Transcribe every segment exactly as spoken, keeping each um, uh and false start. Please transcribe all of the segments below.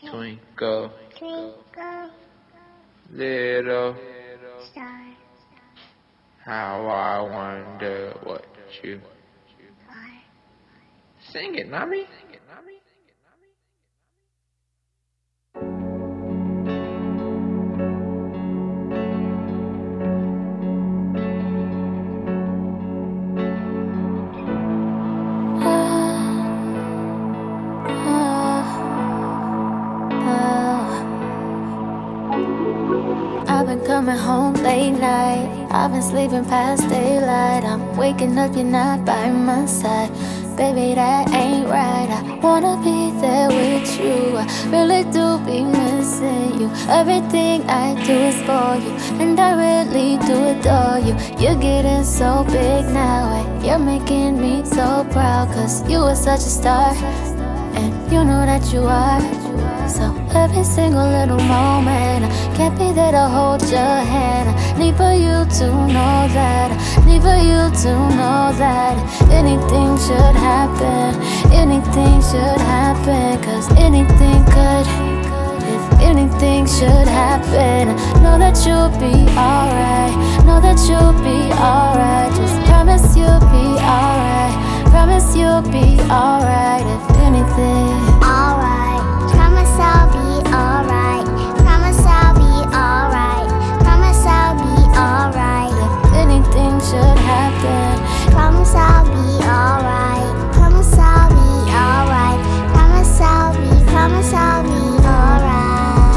Twinkle, twinkle, little star, how I wonder what you are. sing it, Nami. I've been coming home late night. I've been sleeping past daylight. I'm waking up, you're not by my side. Baby, that ain't right. I wanna be there with you. I really do be missing you. Everything I do is for you, and I really do adore you. You're getting so big now, and you're making me so proud. Cause you are such a star, and you know that you are. So every single little moment, I can't be there to hold your hand. I need for you to know that, I need for you to know that anything should happen, anything should happen. Cause anything could, if anything should happen. I know that you'll be alright, know that you'll be alright. Just promise you'll be alright, promise you'll be alright. If anything, Alright, promise I'll be alright. Promise I'll be alright. Promise I'll be alright. if anything should happen, Promise I'll be alright. Promise I'll be alright. Promise I'll be, promise I'll be alright.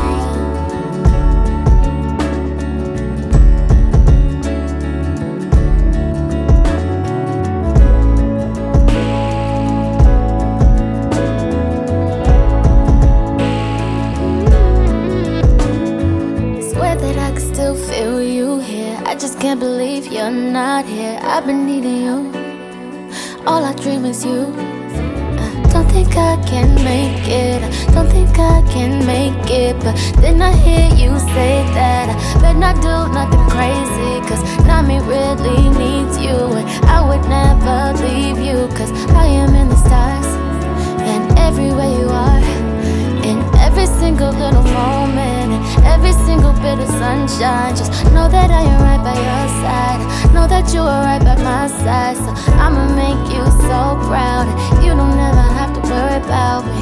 swear that I can still feel you here. I just can't believe you're not here. I've been needing you, all I dream is you. I don't think I can make it, I don't think I can make it. But then I hear you say that I better not do nothing crazy. Cause Nami really needs you, and I would never leave you. Cause I am in the stars, and everywhere you are, in every single little moment, in every single bit of sunshine. Just know that I am right by your side, know that you are right by my side. So I'ma make you so proud, and you don't ever have to worry about me.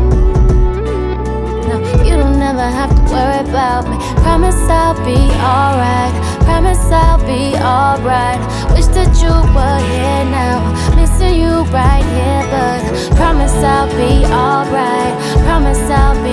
No, you don't ever have to worry about me. Promise I'll be alright, promise I'll be alright. Wish that you were here now, missing you right here. But I promise I'll be alright, promise I'll be